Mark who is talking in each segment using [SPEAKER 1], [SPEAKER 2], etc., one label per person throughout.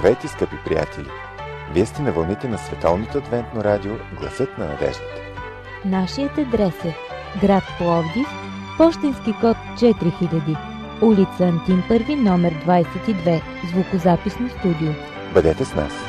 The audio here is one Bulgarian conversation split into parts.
[SPEAKER 1] Здравейте, скъпи приятели! Вие сте на вълните на Световното адвентно радио Гласът на надеждата.
[SPEAKER 2] Нашият адрес е град Пловдив, пощенски код 4000, улица Антим Първи, номер 22, звукозаписно студио.
[SPEAKER 1] Бъдете с нас!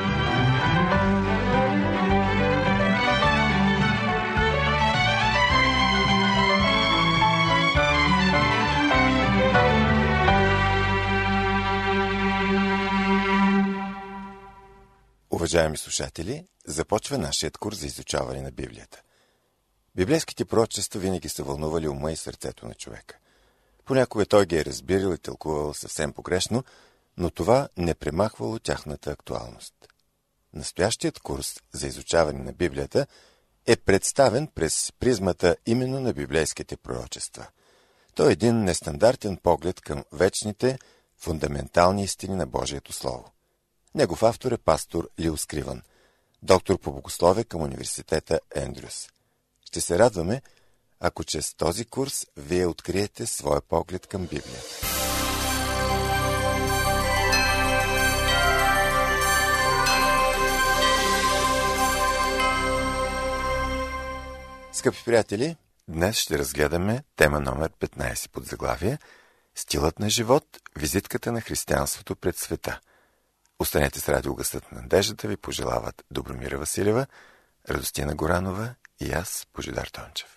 [SPEAKER 1] Уважаеми слушатели, започва нашият курс за изучаване на Библията. Библейските пророчества винаги са вълнували ума и сърцето на човека. Понякога той ги е разбирал и тълкувал съвсем погрешно, но това не премахвало тяхната актуалност. Настоящият курс за изучаване на Библията е представен през призмата именно на библейските пророчества. Той е един нестандартен поглед към вечните, фундаментални истини на Божието Слово. Негов автор е пастор Лил Скривън, доктор по богословие към университета Ендрюс. Ще се радваме, ако чрез този курс вие откриете своя поглед към Библията. Скъпи приятели, днес ще разгледаме тема номер 15 под заглавие «Стилът на живот, визитката на християнството пред света». Останете с радио Гласът на надеждата, ви пожелават Добромира Василева, Радостина Горанова и аз, Божидар Тончев.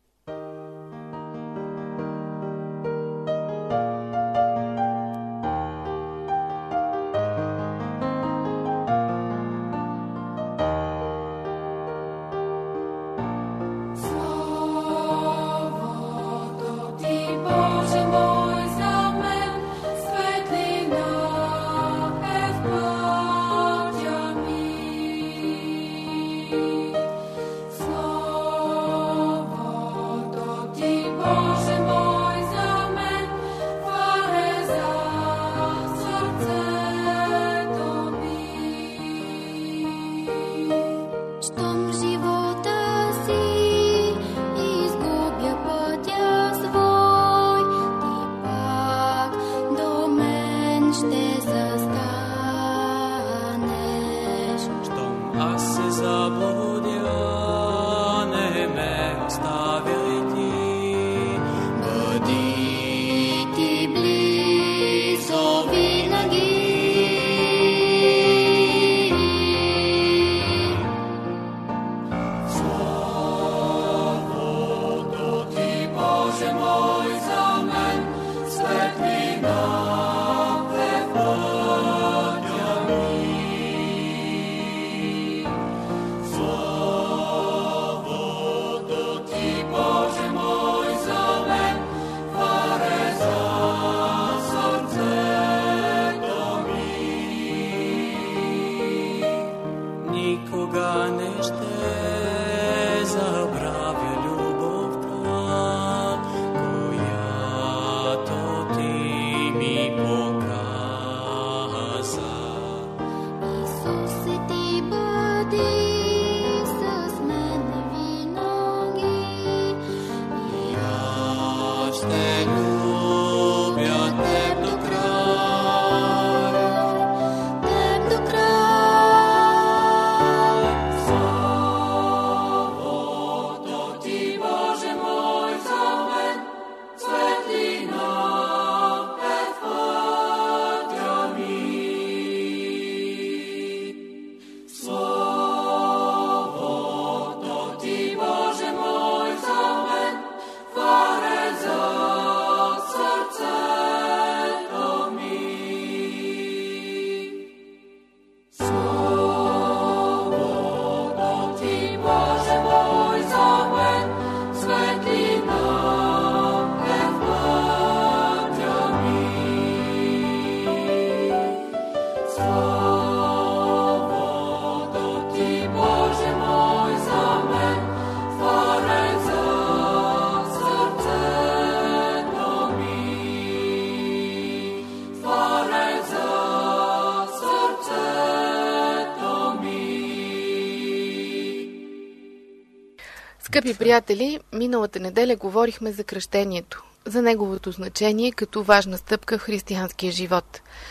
[SPEAKER 3] Скъпи приятели, миналата неделя говорихме за кръщението, за неговото значение като важна стъпка в християнския живот.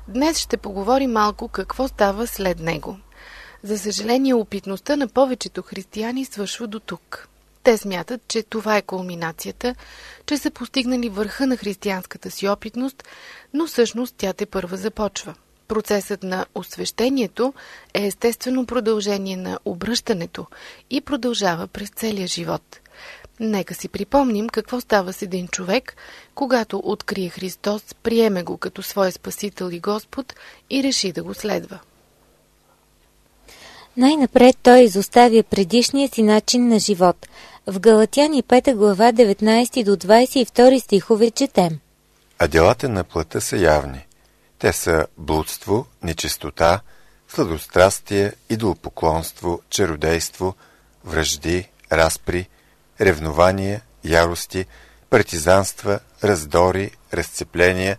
[SPEAKER 3] Днес ще поговорим малко какво става след него. За съжаление, опитността на повечето християни свършва до тук. Те смятат, че това е кулминацията, че са постигнали върха на християнската си опитност, но всъщност тя тепърва започва. Процесът на освещението е естествено продължение на обръщането и продължава през целия живот. Нека си припомним какво става с един човек, когато открие Христос, приеме го като свой Спасител и Господ и реши да го следва.
[SPEAKER 2] Най-напред той изоставя предишния си начин на живот. В Галатяни 5 глава 19 до 22 стихове четем.
[SPEAKER 1] А делата на плътта са явни. Те са блудство, нечистота, сладострастие, идолопоклонство, чародейство, вражди, разпри, ревнования, ярости, партизанства, раздори, разцепления,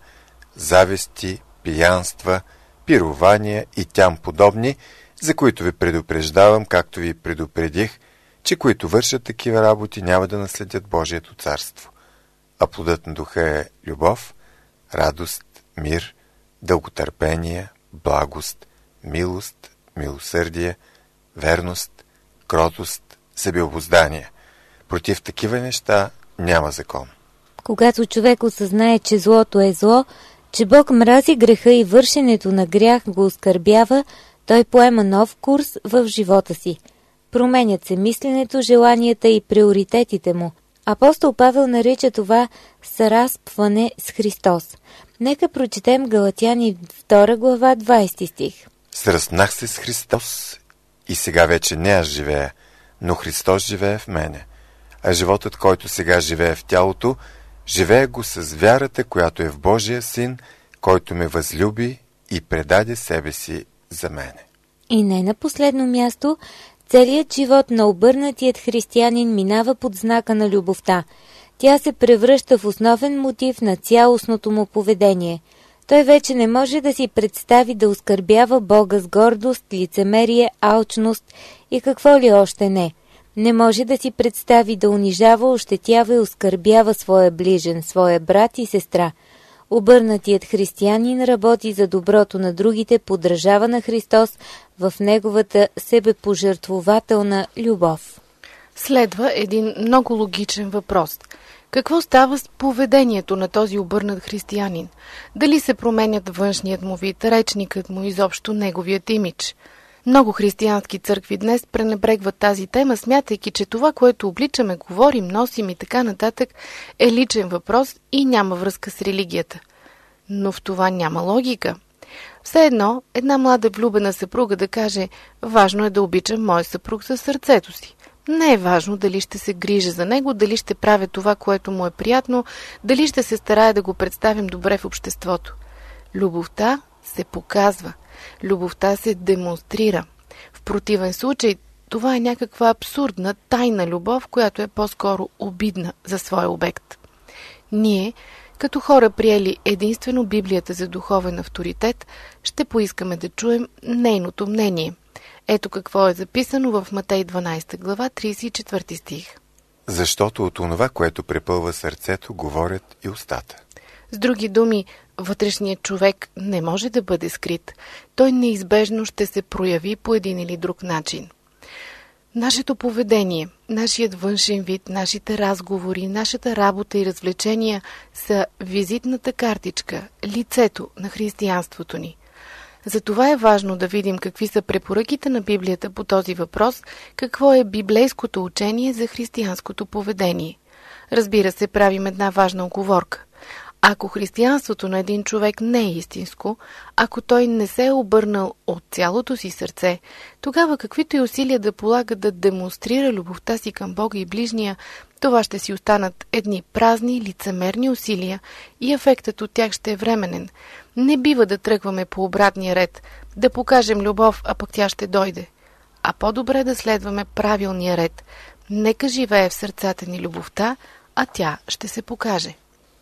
[SPEAKER 1] зависти, пиянства, пирования и тям подобни, за които ви предупреждавам, както ви предупредих, че които вършат такива работи няма да наследят Божието царство. А плодът на духа е любов, радост, мир, дълготърпение, благост, милост, милосърдие, верност, кротост, себеобуздание. Против такива неща няма закон.
[SPEAKER 2] Когато човек осъзнае, че злото е зло, че Бог мрази греха и вършенето на грях го оскърбява, той поема нов курс в живота си. Променят се мисленето, желанията и приоритетите му. Апостол Павел нарича това съразпване с Христос. Нека прочетем Галатяни 2 глава 20 стих.
[SPEAKER 1] Сръснах се с Христос и сега вече не аз живея, но Христос живее в мене. А животът, който сега живее в тялото, живее го с вярата, която е в Божия Син, който ме възлюби и предаде себе си за мене.
[SPEAKER 2] И не на последно място, целият живот на обърнатият християнин минава под знака на любовта. Тя се превръща в основен мотив на цялостното му поведение. Той вече не може да си представи да оскърбява Бога с гордост, лицемерие, алчност и какво ли още не. Не може да си представи да унижава, ощетява и оскърбява своя ближен, своя брат и сестра. Обърнатият християнин работи за доброто на другите, подражава на Христос в неговата себепожертвователна любов.
[SPEAKER 3] Следва един много логичен въпрос. Какво става с поведението на този обърнат християнин? Дали се променят външният му вид, речникът му, изобщо неговият имидж? Много християнски църкви днес пренебрегват тази тема, смятайки, че това, което обличаме, говорим, носим и така нататък, е личен въпрос и няма връзка с религията. Но в това няма логика. Все едно, една млада влюбена съпруга да каже: важно е да обичам моя съпруг със сърцето си. Не е важно дали ще се грижа за него, дали ще правя това, което му е приятно, дали ще се старая да го представим добре в обществото. Любовта се показва. Любовта се демонстрира. В противен случай, това е някаква абсурдна, тайна любов, която е по-скоро обидна за своя обект. Ние, като хора приели единствено Библията за духовен авторитет, ще поискаме да чуем нейното мнение. Ето какво е записано в Матей 12 глава 34 стих.
[SPEAKER 1] Защото от онова, което препълва сърцето, говорят и устата.
[SPEAKER 3] С други думи, вътрешният човек не може да бъде скрит. Той неизбежно ще се прояви по един или друг начин. Нашето поведение, нашият външен вид, нашите разговори, нашата работа и развлечения са визитната картичка, лицето на християнството ни. Затова е важно да видим какви са препоръките на Библията по този въпрос, какво е библейското учение за християнското поведение. Разбира се, правим една важна уговорка. Ако християнството на един човек не е истинско, ако той не се е обърнал от цялото си сърце, тогава каквито и усилия да полага да демонстрира любовта си към Бога и ближния, това ще си останат едни празни, лицемерни усилия и ефектът от тях ще е временен. Не бива да тръгваме по обратния ред, да покажем любов, а пък тя ще дойде. А по-добре да следваме правилния ред. Нека живее в сърцата ни любовта, а тя ще се покаже.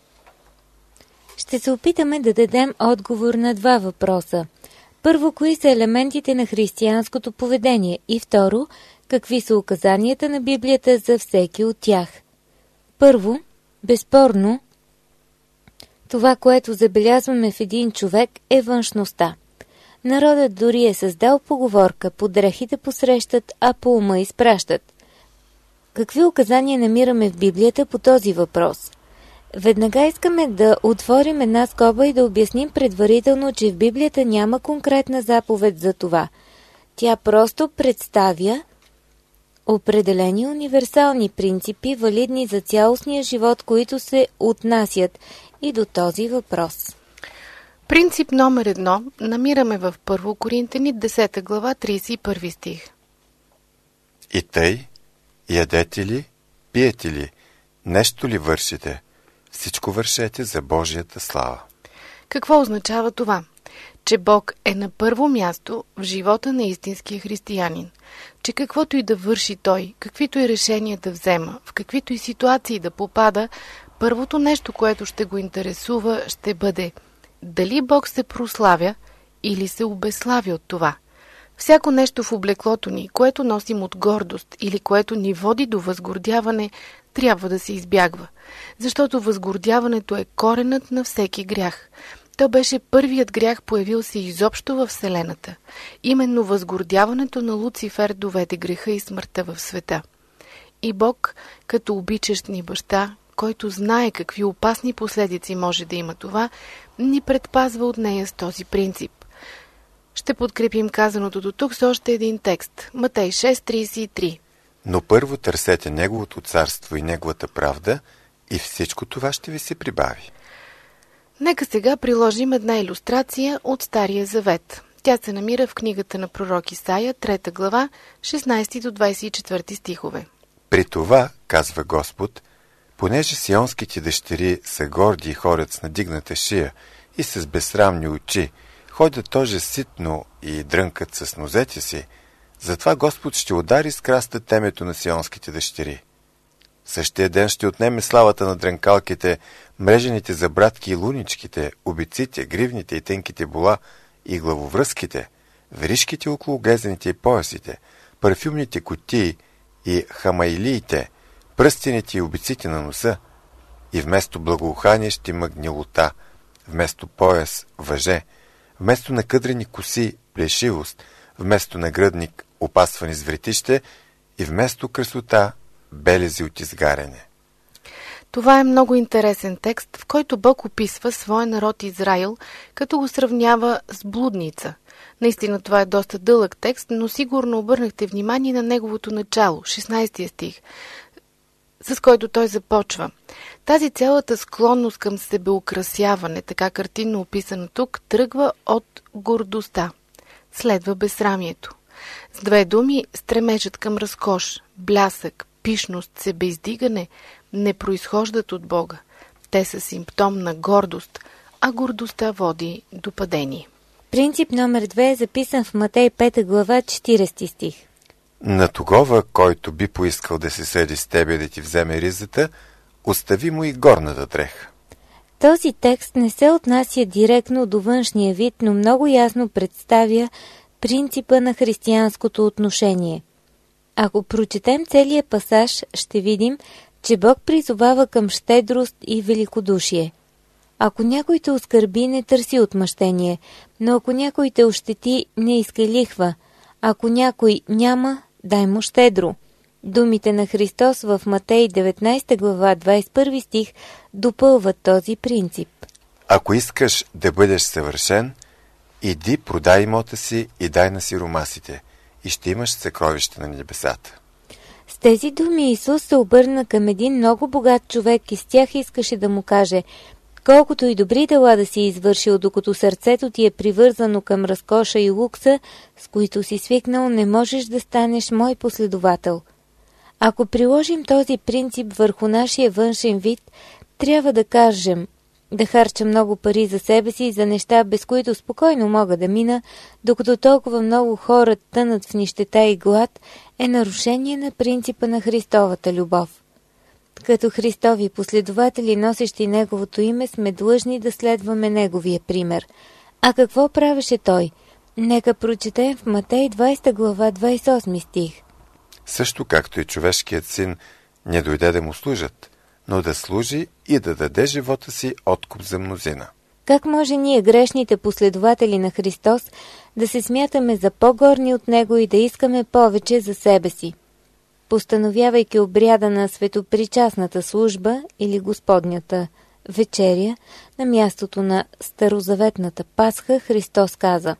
[SPEAKER 2] Ще се опитаме да дадем отговор на два въпроса. Първо, кои са елементите на християнското поведение? И второ, какви са указанията на Библията за всеки от тях? Първо, безспорно, Това, което забелязваме в един човек, е външността. Народът дори е създал поговорка: по дрехите посрещат, а по ума изпращат. Какви указания намираме в Библията по този въпрос? Веднага искаме да отворим една скоба и да обясним предварително, че в Библията няма конкретна заповед за това. Тя просто представя определени универсални принципи, валидни за цялостния живот, които се отнасят и до този въпрос.
[SPEAKER 3] Принцип номер 1 намираме в 1 Коринтяни 10 глава 31 стих.
[SPEAKER 1] И тъй, ядете ли, пиете ли, нещо ли вършите, всичко вършете за Божията слава.
[SPEAKER 3] Какво означава това? Че Бог е на първо място в живота на истинския християнин. Че каквото и да върши той, каквито и решения да взема, в каквито и ситуации да попада, първото нещо, което ще го интересува, ще бъде дали Бог се прославя или се обезславя от това. Всяко нещо в облеклото ни, което носим от гордост или което ни води до възгордяване, трябва да се избягва. Защото възгордяването е коренът на всеки грях. То беше първият грях, появил се изобщо във Вселената. Именно възгордяването на Луцифер доведе греха и смъртта в света. И Бог, като обичащ ни баща, който знае какви опасни последици може да има това, ни предпазва от нея с този принцип. Ще подкрепим казаното до тук с още един текст. Матей 6:33.
[SPEAKER 1] Но първо търсете Неговото царство и Неговата правда, и всичко това ще ви се прибави.
[SPEAKER 3] Нека сега приложим една илюстрация от Стария Завет. Тя се намира в книгата на пророк Исаия, 3 глава, 16 до 24 стихове.
[SPEAKER 1] При това, казва Господ, понеже сионските дъщери са горди и ходят с надигната шия и с безсрамни очи, ходят тоже ситно и дрънкат с нозете си, затова Господ ще удари с краста темето на сионските дъщери. Същия ден ще отнеме славата на дрънкалките, мрежените забратки и луничките, обиците, гривните и тънките бола и главовръзките, веришките около гезените и поясите, парфюмните кутии и хамайлиите, пръстените и обиците на носа, и вместо благоухание ще има гнилота, вместо пояс – въже, вместо накъдрени коси – плешивост, вместо нагръдник – опасване с вретище и вместо красота – белези от изгаряне.
[SPEAKER 3] Това е много интересен текст, в който Бог описва своя народ Израил, като го сравнява с блудница. Наистина това е доста дълъг текст, но сигурно обърнахте внимание на неговото начало, 16 стих, с който той започва. Тази цялата склонност към себеукрасяване, така картинно описана тук, тръгва от гордостта. Следва безсрамието. С две думи, стремежът към разкош, блясък, пишност, себеиздигане не произхождат от Бога. Те са симптом на гордост, а гордостта води до падение.
[SPEAKER 2] Принцип номер 2 е записан в Матей 5 глава 40 стих.
[SPEAKER 1] На тогова, който би поискал да се съди с тебе да ти вземе ризата, остави му и горната дреха.
[SPEAKER 2] Този текст не се отнася директно до външния вид, но много ясно представя принципа на християнското отношение. Ако прочетем целия пасаж, ще видим, че Бог призовава към щедрост и великодушие. Ако някой те оскърби, не търси отмъщение, но ако някой те ощети, не иска лихва. Ако някой няма, дай му щедро. Думите на Христос в Матей 19 глава 21 стих допълват този принцип.
[SPEAKER 1] Ако искаш да бъдеш съвършен, иди продай имота си и дай на сиромасите, и ще имаш съкровище на небесата.
[SPEAKER 2] С тези думи Исус се обърна към един много богат човек и с тях искаше да му каже: колкото и добри дела да си извършил, докато сърцето ти е привързано към разкоша и лукса, с които си свикнал, не можеш да станеш мой последовател. Ако приложим този принцип върху нашия външен вид, трябва да кажем: да харча много пари за себе си и за неща, без които спокойно мога да мина, докато толкова много хора тънат в нищета и глад, е нарушение на принципа на Христовата любов. Като Христови последователи, носещи Неговото име, сме длъжни да следваме Неговия пример. А какво правеше Той? Нека прочетем в Матей 20 глава 28 стих.
[SPEAKER 1] Също както и човешкият син не дойде да му служат, но да служи и да даде живота си откуп за мнозина.
[SPEAKER 2] Как може ние, грешните последователи на Христос, да се смятаме за по-горни от Него и да искаме повече за себе си? Постановявайки обряда на светопричастната служба или Господнята вечеря на мястото на старозаветната Пасха, Христос каза: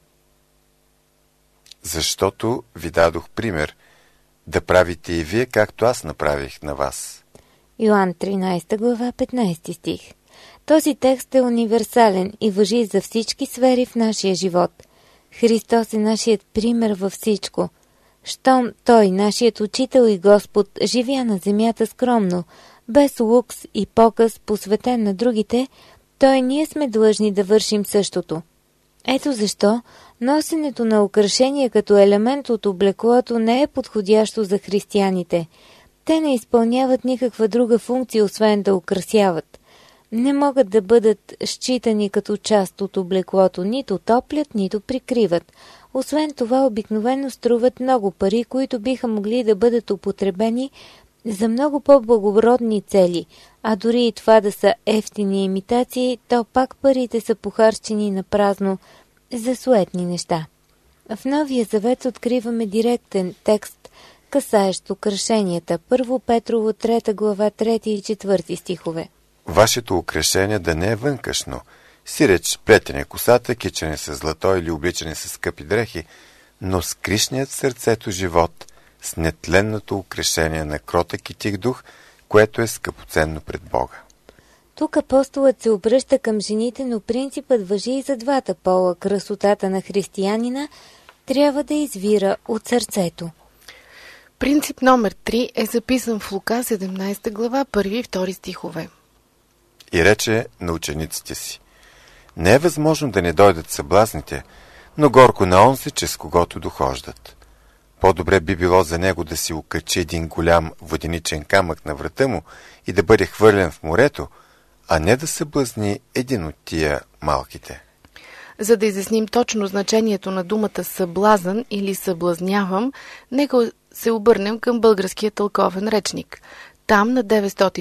[SPEAKER 1] Защото ви дадох пример, да правите и вие, както аз направих на вас.
[SPEAKER 2] Йоан 13 глава 15 стих. Този текст е универсален и важи за всички сфери в нашия живот. Христос е нашият пример във всичко. Щом Той, нашият учител и Господ, живя на земята скромно, без лукс и показ, посветен на другите, то и ние сме длъжни да вършим същото. Ето защо носенето на украшения като елемент от облеклото не е подходящо за християните. Те не изпълняват никаква друга функция, освен да украсяват. Не могат да бъдат считани като част от облеклото, нито топлят, нито прикриват. Освен това, обикновено струват много пари, които биха могли да бъдат употребени за много по-благородни цели, а дори и това да са евтини имитации, то пак парите са похарчени на празно за суетни неща. В Новия завет откриваме директен текст, касаещ украшенията. 1 Петрово 3 глава 3 и 4 стихове.
[SPEAKER 1] Вашето украшение да не е вънкашно, сиреч плетене косата, кичене с злато или обличане с скъпи дрехи, но скришният в сърцето живот с нетленното украшение на кротък и тих дух, което е скъпоценно пред Бога.
[SPEAKER 2] Тук апостолът се обръща към жените, но принципът важи и за двата пола. Красотата на християнина трябва да извира от сърцето.
[SPEAKER 3] Принцип номер 3 е записан в Лука 17 глава 1 и 2 стихове.
[SPEAKER 1] И рече на учениците си: Не е възможно да не дойдат съблазните, но горко на онзи, чрез когото дохождат. По-добре би било за него да си окачи един голям воденичен камък на врата му и да бъде хвърлен в морето, а не да съблазни един от тия малките.
[SPEAKER 3] За да изясним точно значението на думата съблазън или съблазнявам, нека се обърнем към българския тълковен речник. Там на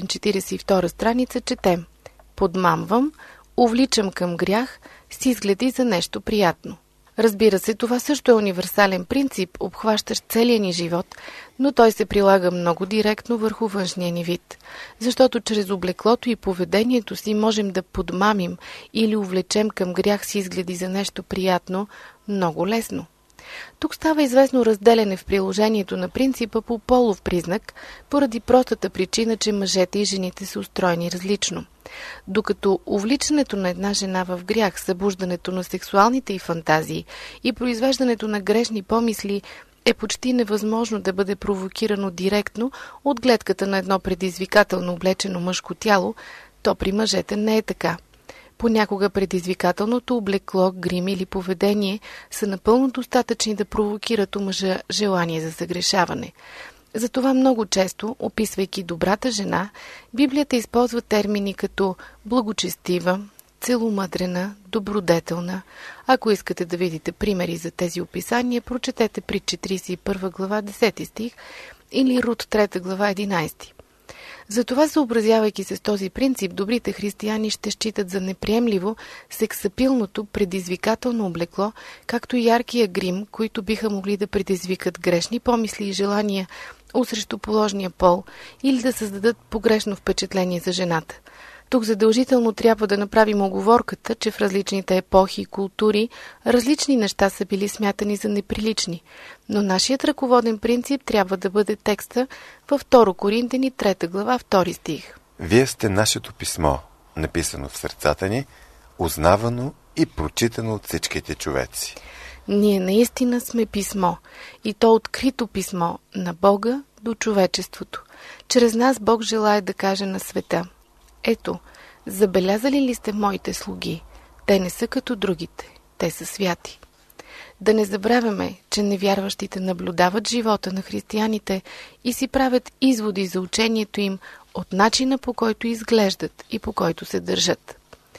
[SPEAKER 3] 942 страница четем: подмамвам, увличам към грях, с изгледи за нещо приятно. Разбира се, това също е универсален принцип, обхващащ целия ни живот, но той се прилага много директно върху външния ни вид. Защото чрез облеклото и поведението си можем да подмамим или увлечем към грях с изгледи за нещо приятно много лесно. Тук става известно разделяне в приложението на принципа по полов признак, поради простата причина, че мъжете и жените са устроени различно. Докато увличането на една жена в грях, събуждането на сексуалните й фантазии и произвеждането на грешни помисли е почти невъзможно да бъде провокирано директно от гледката на едно предизвикателно облечено мъжко тяло, то при мъжете не е така. Понякога предизвикателното облекло, грим или поведение са напълно достатъчни да провокират у мъжа желание за съгрешаване. Затова много често, описвайки добрата жена, Библията използва термини като благочестива, целомъдрена, добродетелна. Ако искате да видите примери за тези описания, прочетете Притчи 31 глава 10 стих или Рут 3 глава 11. Затова, съобразявайки се с този принцип, добрите християни ще считат за неприемливо сексапилното предизвикателно облекло, както и яркия грим, които биха могли да предизвикат грешни помисли и желания усрещу положния пол или да създадат погрешно впечатление за жената. Тук задължително трябва да направим уговорката, че в различните епохи и култури различни неща са били смятани за неприлични, но нашият ръководен принцип трябва да бъде текста във 2 Коринтяни 3 глава 2 стих.
[SPEAKER 1] Вие сте нашето писмо, написано в сърцата ни, узнавано и прочитано от всичките човеци.
[SPEAKER 3] Ние наистина сме писмо, и то открито писмо на Бога до човечеството. Чрез нас Бог желае да каже на света: ето, забелязали ли сте моите слуги? Те не са като другите, те са святи. Да не забравяме, че невярващите наблюдават живота на християните и си правят изводи за учението им от начина, по който изглеждат и по който се държат.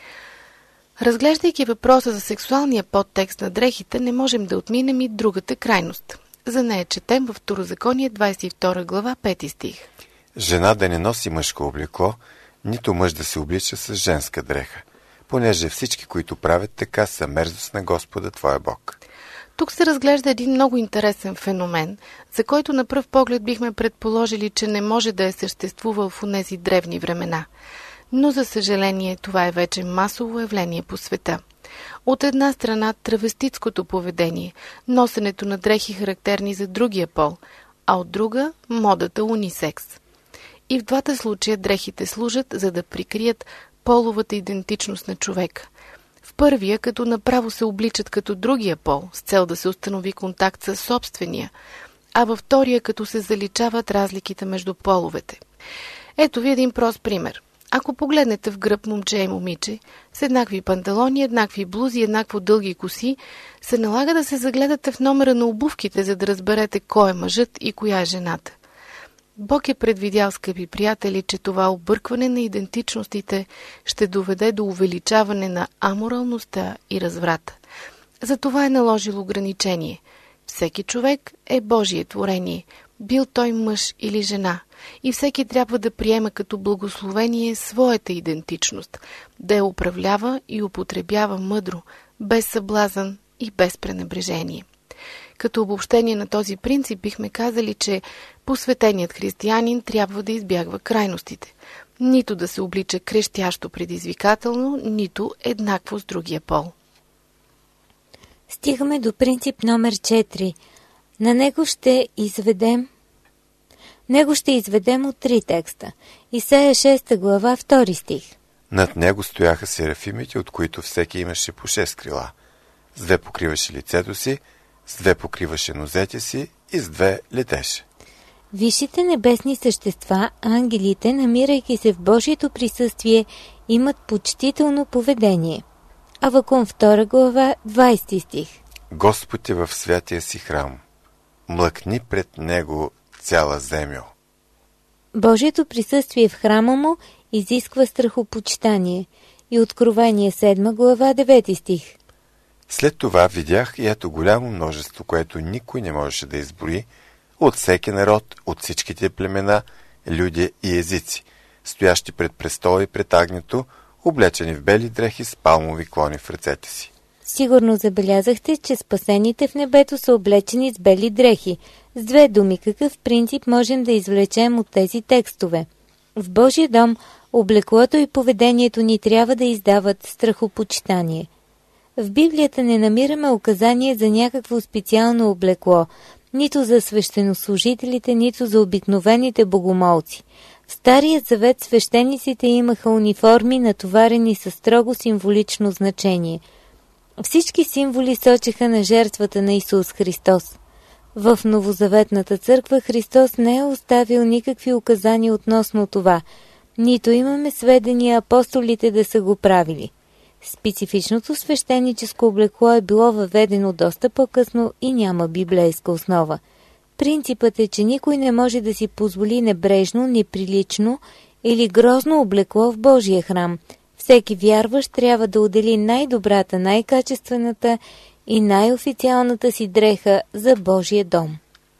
[SPEAKER 3] Разглеждайки въпроса за сексуалния подтекст на дрехите, не можем да отминем и другата крайност. За нея четем във Второзаконие 22 глава 5 стих.
[SPEAKER 1] жена да не носи мъжко облекло, нито мъж да се облича с женска дреха, понеже всички, които правят така, са мерзост на Господа твоя Бог.
[SPEAKER 3] Тук се разглежда един много интересен феномен, за който на пръв поглед бихме предположили, че не може да е съществувал в онези древни времена. Но за съжаление това е вече масово явление по света. От една страна травеститското поведение, носенето на дрехи характерни за другия пол, а от друга модата унисекс. И в двата случая дрехите служат, за да прикрият половата идентичност на човека. В първия, като направо се обличат като другия пол, с цел да се установи контакт с собствения, а във втория, като се заличават разликите между половете. Ето ви един прост пример. Ако погледнете в гръб момче и момиче, с еднакви панталони, еднакви блузи, еднакво дълги коси, се налага да се загледате в номера на обувките, за да разберете кой е мъжът и коя е жената. Бог е предвидял, скъпи приятели, че това объркване на идентичностите ще доведе до увеличаване на аморалността и разврата. Затова е наложил ограничение. Всеки човек е Божие творение, бил той мъж или жена, и всеки трябва да приема като благословение своята идентичност, да я управлява и употребява мъдро, без съблазън и без пренебрежение. Като обобщение на този принцип бихме казали, че посветеният християнин трябва да избягва крайностите. Нито да се облича крещящо предизвикателно, нито еднакво с другия пол.
[SPEAKER 2] Стигаме до принцип номер 4. Него ще изведем от 3 текста. Исаия 6 глава, 2 стих.
[SPEAKER 1] Над него стояха серафимите, от които всеки имаше по 6 крила. С 2 покриваше лицето си, с 2 покриваше нозете си и с 2 летеше.
[SPEAKER 2] Висшите небесни същества, ангелите, намирайки се в Божието присъствие, имат почтително поведение. Авакум 2 глава, 20 стих.
[SPEAKER 1] Господ е в святия си храм. Млъкни пред него цяла земя.
[SPEAKER 2] Божието присъствие в храма му изисква страхопочитание. И Откровение 7 глава, 9 стих.
[SPEAKER 1] След това видях и ето голямо множество, което никой не можеше да изброи, от всеки народ, от всичките племена, люди и езици, стоящи пред престола и пред агнето, облечени в бели дрехи с палмови клони в ръцете си.
[SPEAKER 2] Сигурно забелязахте, че спасените в небето са облечени с бели дрехи. С 2 думи, какъв принцип можем да извлечем от тези текстове? В Божия дом облеклото и поведението ни трябва да издават страхопочитание. В Библията не намираме указание за някакво специално облекло, нито за свещенослужителите, нито за обикновените богомолци. В Стария завет свещениците имаха униформи, натоварени със строго символично значение. Всички символи сочеха на жертвата на Исус Христос. В Новозаветната църква Христос не е оставил никакви указания относно това, нито имаме сведения апостолите да са го правили. Специфичното свещеническо облекло е било въведено доста по-късно и няма библейска основа. Принципът е, че никой не може да си позволи небрежно, неприлично или грозно облекло в Божия храм. Всеки вярващ трябва да отдели най-добрата, най-качествената и най-официалната си дреха за Божия дом.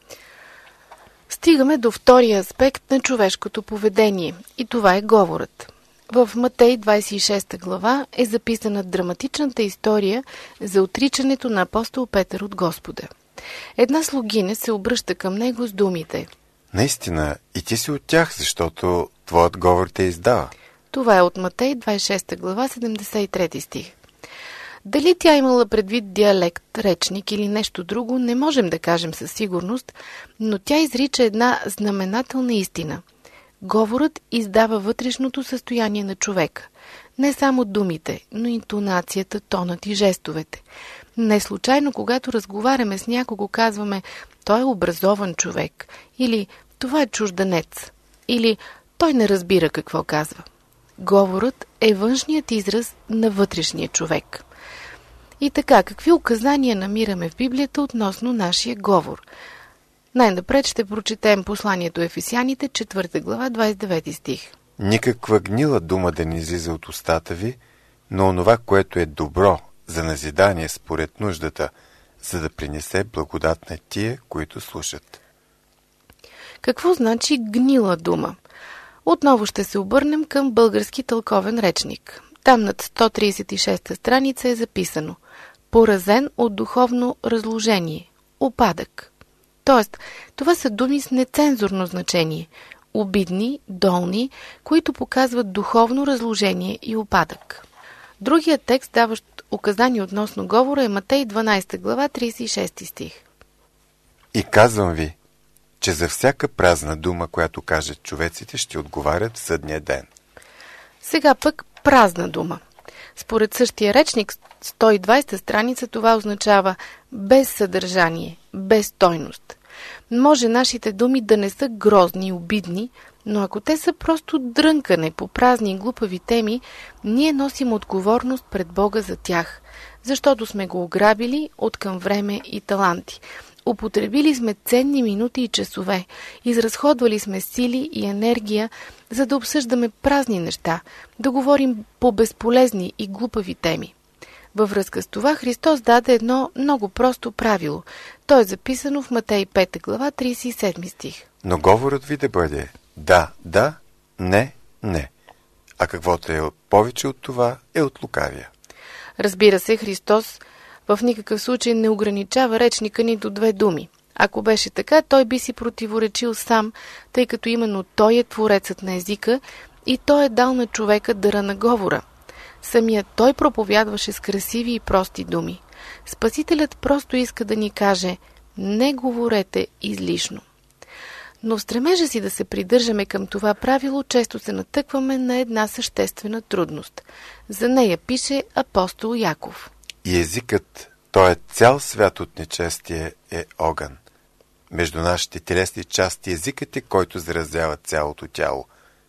[SPEAKER 3] Стигаме до втория аспект на човешкото поведение и това е говорът. В Матей 26 глава е записана драматичната история за отричането на апостол Петър от Господа. Една слугиня се обръща към него с думите:
[SPEAKER 1] Наистина, и ти си от тях, защото твоят говор те издава.
[SPEAKER 3] Това е от Матей 26 глава, 73 стих. Дали тя имала предвид диалект, речник или нещо друго, не можем да кажем със сигурност, но тя изрича една знаменателна истина. Говорът издава вътрешното състояние на човека. Не само думите, но интонацията, тонът и жестовете. Не случайно, когато разговаряме с някого, казваме: той е образован човек, или това е чужденец, или той не разбира какво казва. Говорът е външният израз на вътрешния човек. И така, какви указания намираме в Библията относно нашия говор? Най-напред ще прочетем посланието Ефесяните, 4 глава, 29 стих.
[SPEAKER 1] Никаква гнила дума да не излиза от устата ви, но онова, което е добро за назидание според нуждата, за да принесе благодат на тия, които слушат.
[SPEAKER 3] Какво значи гнила дума? Отново ще се обърнем към български тълковен речник. Там над 136 страница е записано: поразен от духовно разложение, упадък. Тоест, това са думи с нецензурно значение, обидни, долни, които показват духовно разложение и упадък. Другият текст, даващ указание относно говора, е Матей 12 глава 36 стих.
[SPEAKER 1] И казвам ви, че за всяка празна дума, която кажат човеците, ще отговарят в съдния ден.
[SPEAKER 3] Сега пък празна дума. Според същия речник, 120 страница, това означава без съдържание, без стойност. Може нашите думи да не са грозни и обидни, но ако те са просто дрънкане по празни и глупави теми, ние носим отговорност пред Бога за тях, защото сме го ограбили откъм време и таланти. Употребили сме ценни минути и часове, изразходвали сме сили и енергия, за да обсъждаме празни неща, да говорим по безполезни и глупави теми. Във връзка с това Христос даде едно много просто правило. То е записано в Матей 5 глава 37 стих.
[SPEAKER 1] Но говорът ви да бъде да, да, не, не. А каквото е повече от това, е от лукавия.
[SPEAKER 3] Разбира се, Христос в никакъв случай не ограничава речника ни до 2 думи. Ако беше така, той би си противоречил сам, тъй като именно той е творецът на езика и той е дал на човека дъра на говора. Самият той проповядваше с красиви и прости думи. Спасителят просто иска да ни каже: не говорете излишно. Но в стремежа си да се придържаме към това правило, често се натъкваме на една съществена трудност. За нея пише апостол Яков.
[SPEAKER 1] И езикът, той е цял свят от нечестие, е огън. Между нашите телесни части езикът е, който заразява цялото тяло.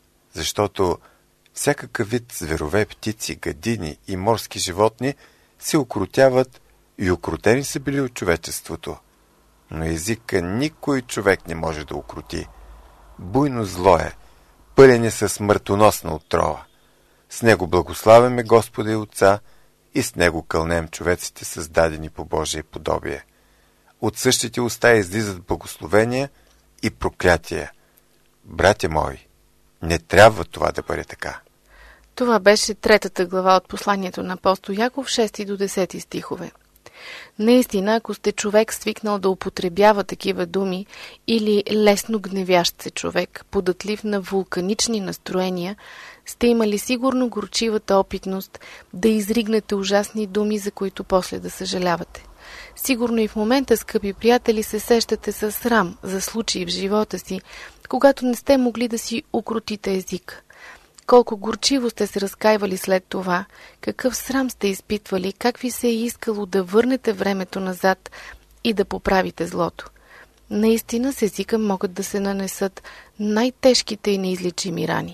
[SPEAKER 1] Защото всякакъв вид зверове, птици, гадини и морски животни се укротяват и укротени са били от човечеството. Но езика никой човек не може да укроти. Буйно зло е, пълен е със смъртоносна отрова. С него благославяме Господа и Отца и с него кълнем човеците, създадени по Божие подобие. От същите уста излизат благословения и проклятия. Братя мои, не трябва това да бъде така.
[SPEAKER 3] Това беше 3 глава от посланието на апостол Яков, 6 до 10 стихове. Наистина, ако сте човек свикнал да употребява такива думи или лесно гневящ се човек, податлив на вулканични настроения, сте имали сигурно горчивата опитност да изригнете ужасни думи, за които после да съжалявате. Сигурно и в момента, скъпи приятели, се сещате със срам за случаи в живота си, когато не сте могли да си укротите езика. Колко горчиво сте се разкайвали след това, какъв срам сте изпитвали, как ви се е искало да върнете времето назад и да поправите злото. Наистина с езика могат да се нанесат най-тежките и неизлечими рани.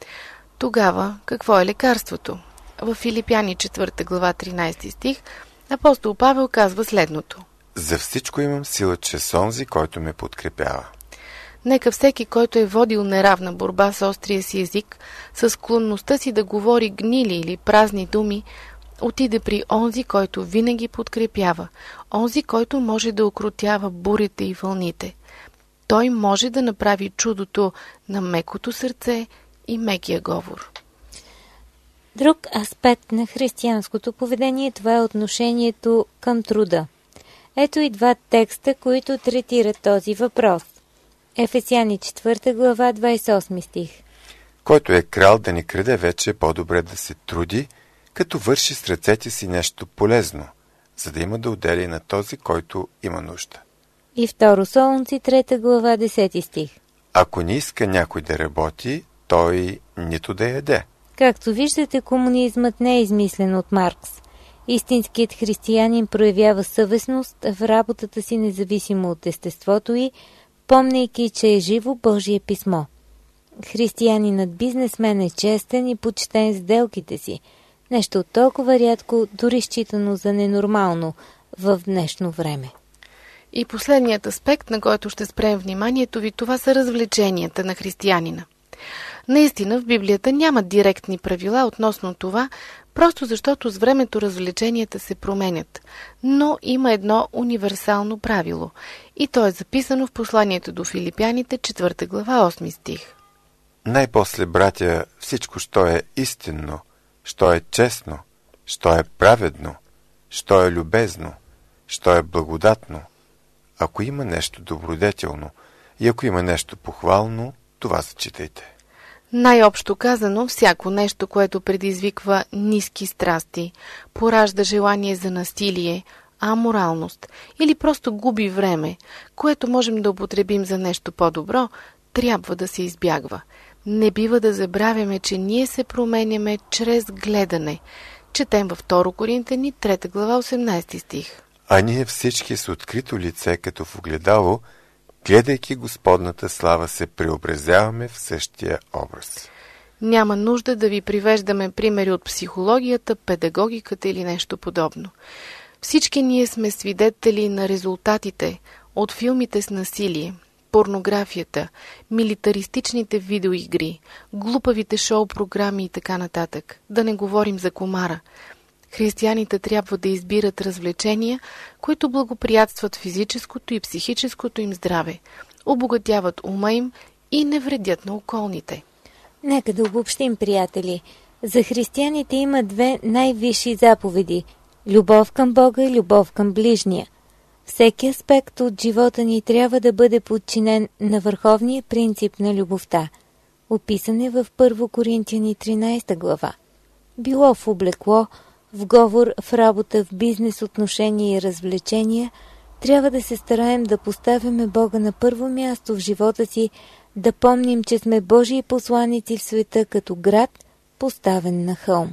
[SPEAKER 3] Тогава какво е лекарството? В Филипяни 4 глава 13 стих апостол Павел казва следното:
[SPEAKER 1] За всичко имам сила чрез онзи, който ме подкрепява.
[SPEAKER 3] Нека всеки, който е водил неравна борба с острия си език, с склонността си да говори гнили или празни думи, отиде при онзи, който винаги подкрепява, онзи, който може да укротява бурите и вълните. Той може да направи чудото на мекото сърце и мекия говор.
[SPEAKER 2] Друг аспект на християнското поведение, това е отношението към труда. Ето и 2 текста, които третират този въпрос. Ефесяни 4 глава 28 стих.
[SPEAKER 1] Който е крал да не краде, вече е по-добре да се труди, като върши с ръцете си нещо полезно, за да има да отдели на този, който има нужда.
[SPEAKER 2] И 2 Солунци 3 глава 10 стих.
[SPEAKER 1] Ако не иска някой да работи, той нито да яде.
[SPEAKER 2] Както виждате, комунизмът не е измислен от Маркс. Истинският християнин проявява съвестност в работата си, независимо от естеството й, помняйки, че е живо Божие писмо. Християнинът бизнесмен е честен и почтен с сделките си. Нещо толкова рядко, дори считано за ненормално в днешно време.
[SPEAKER 3] И последният аспект, на който ще спрем вниманието ви, това са развлеченията на християнина. Наистина в Библията няма директни правила относно това, просто защото с времето развлеченията се променят. Но има едно универсално правило и то е записано в посланието до Филипяните 4 глава 8 стих.
[SPEAKER 1] най-после, братя, всичко, що е истинно, що е честно, що е праведно, що е любезно, що е благодатно, ако има нещо добродетелно и ако има нещо похвално, това зачитайте.
[SPEAKER 3] Най-общо казано, всяко нещо, което предизвиква ниски страсти, поражда желание за насилие, аморалност или просто губи време, което можем да употребим за нещо по-добро, трябва да се избягва. Не бива да забравяме, че ние се променяме чрез гледане. Четем във 2 Коринтяни, 3 глава, 18 стих.
[SPEAKER 1] А ние всички с открито лице, като в огледало, гледайки Господната слава, се преобразяваме в същия образ.
[SPEAKER 3] Няма нужда да ви привеждаме примери от психологията, педагогиката или нещо подобно. Всички ние сме свидетели на резултатите от филмите с насилие, порнографията, милитаристичните видеоигри, глупавите шоу-програми и така нататък. Да не говорим за комара. Християните трябва да избират развлечения, които благоприятстват физическото и психическото им здраве, обогатяват ума им и не вредят на околните.
[SPEAKER 2] Нека да обобщим, приятели. За християните има 2 най-висши заповеди – любов към Бога и любов към ближния. Всеки аспект от живота ни трябва да бъде подчинен на върховния принцип на любовта, описан е в 1 Коринтяни 13 глава. Било в облекло, в говор, в работа, в бизнес отношения и развлечения, трябва да се стараем да поставяме Бога на първо място в живота си, да помним, че сме Божии посланици в света като град, поставен на хълм.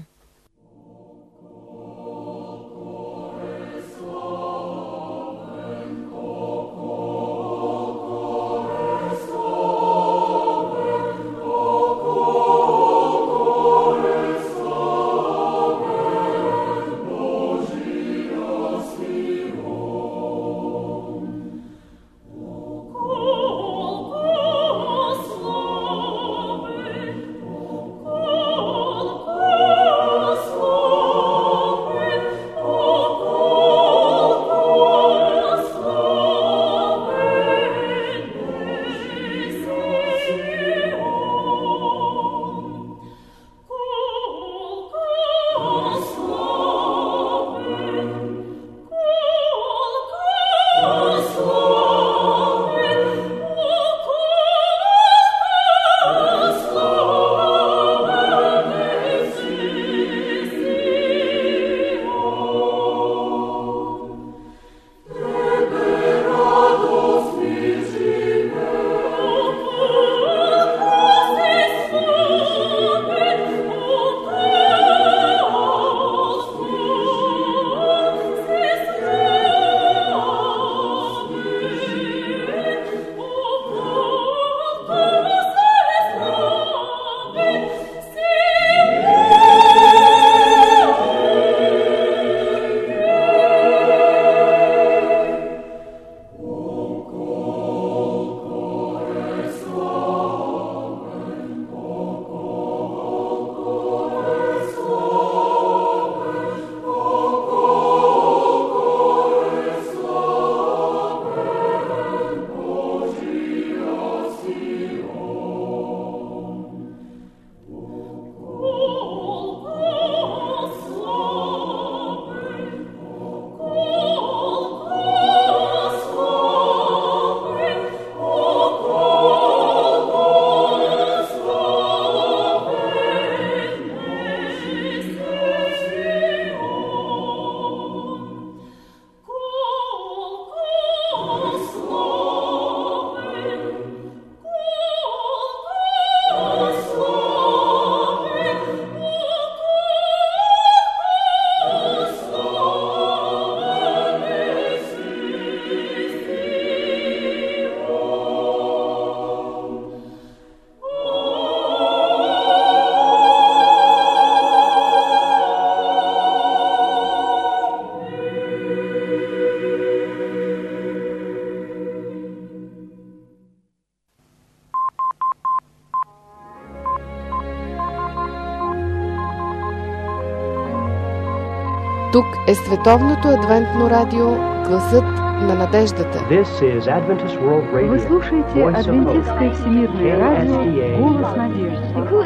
[SPEAKER 3] Тук е Световното адвентно радио, гласът на надеждата.
[SPEAKER 4] Вы слушаете Адвентистское всемирное радио «Голос надежды».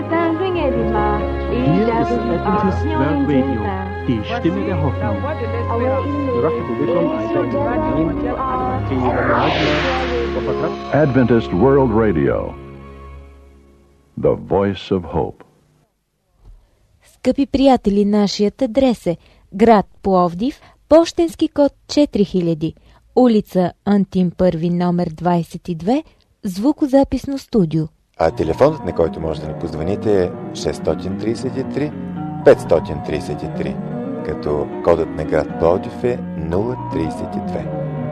[SPEAKER 5] Hier ist Adventist World Radio, die Stimme der Hoffnung.
[SPEAKER 6] Adventist World Radio, the voice of hope.
[SPEAKER 2] Скъпи приятели, нашият адрес е град Пловдив, пощенски код 4000, улица Антим Първи, номер 22, звукозаписно студио.
[SPEAKER 1] А телефонът, на който може да ни позвоните, е 633 533, като кодът на град Пловдив е 032.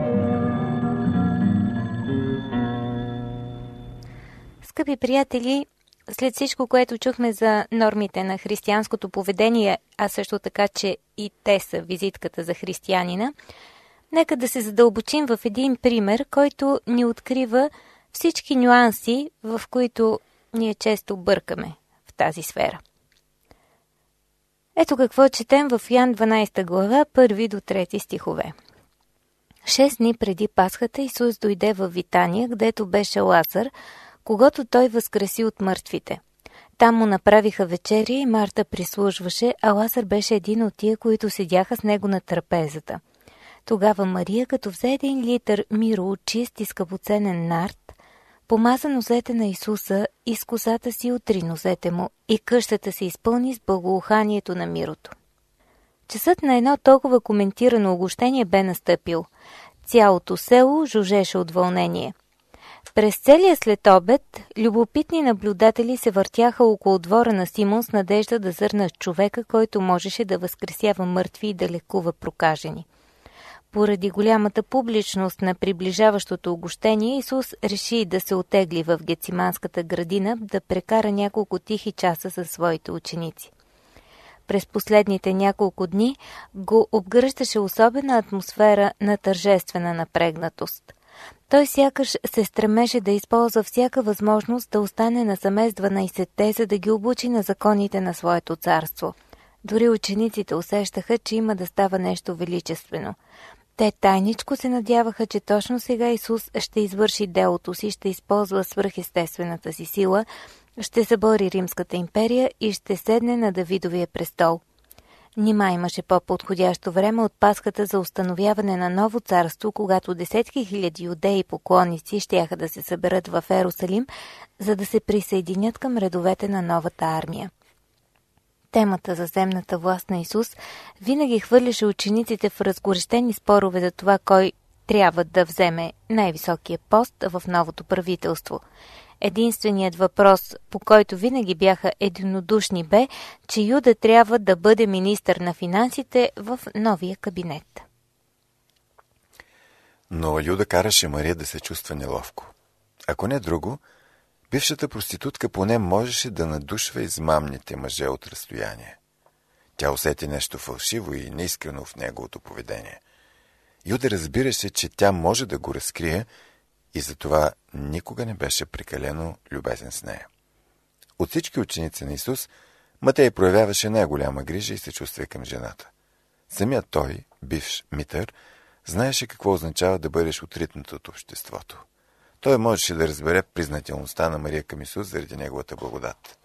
[SPEAKER 2] Скъпи приятели, след всичко, което чухме за нормите на християнското поведение, а също така, че и те са визитката за християнина, нека да се задълбочим в един пример, който ни открива всички нюанси, в които ние често бъркаме в тази сфера. Ето какво четем в Йоан 12 глава, 1 до 3 стихове. 6 дни преди Пасхата Исус дойде в Витания, където беше Лазар, когато той възкреси от мъртвите. Там му направиха вечеря и Марта прислужваше, а Лазар беше един от тия, които седяха с него на трапезата. Тогава Мария, като взе 1 литър миро от чист и скъпоценен нард, помаза нозете на Исуса и с косата си отри нозете му, и къщата се изпълни с благоуханието на мирото. Часът на едно толкова коментирано огощение бе настъпил. Цялото село жужеше от вълнение. През целия следобед любопитни наблюдатели се въртяха около двора на Симон с надежда да зърнат човека, който можеше да възкресява мъртви и да лекува прокажени. Поради голямата публичност на приближаващото огощение, Исус реши да се отегли в Гециманската градина, да прекара няколко тихи часа със своите ученици. През последните няколко дни го обгръщаше особена атмосфера на тържествена напрегнатост. Той сякаш се стремеше да използва всяка възможност да остане насаме с 12-те, за да ги обучи на законите на своето царство. Дори учениците усещаха, че има да става нещо величествено. Те тайничко се надяваха, че точно сега Исус ще извърши делото си, ще използва свръхестествената си сила, ще събори Римската империя и ще седне на Давидовия престол. Нима имаше по-подходящо време от Пасхата за установяване на ново царство, когато десетки хиляди юдеи и поклонници щяха да се съберат в Ерусалим, за да се присъединят към редовете на новата армия. Темата за земната власт на Исус винаги хвърляше учениците в разгорещени спорове за това, кой трябва да вземе най-високия пост в новото правителство. Единственият въпрос, по който винаги бяха единодушни, бе, че Юда трябва да бъде министър на финансите в новия кабинет.
[SPEAKER 1] Но Юда караше Мария да се чувства неловко. Ако не друго, бившата проститутка поне можеше да надушва измамните мъже от разстояние. Тя усети нещо фалшиво и неискрено в неговото поведение. Юда разбираше, че тя може да го разкрие и затова никога не беше прекалено любезен с нея. От всички ученици на Исус, Матей проявяваше най-голяма грижа и съчувствие към жената. Самият той, бивш митър, знаеше какво означава да бъдеш отритнат от обществото. Той можеше да разбере признателността на Мария към Исус заради неговата благодат.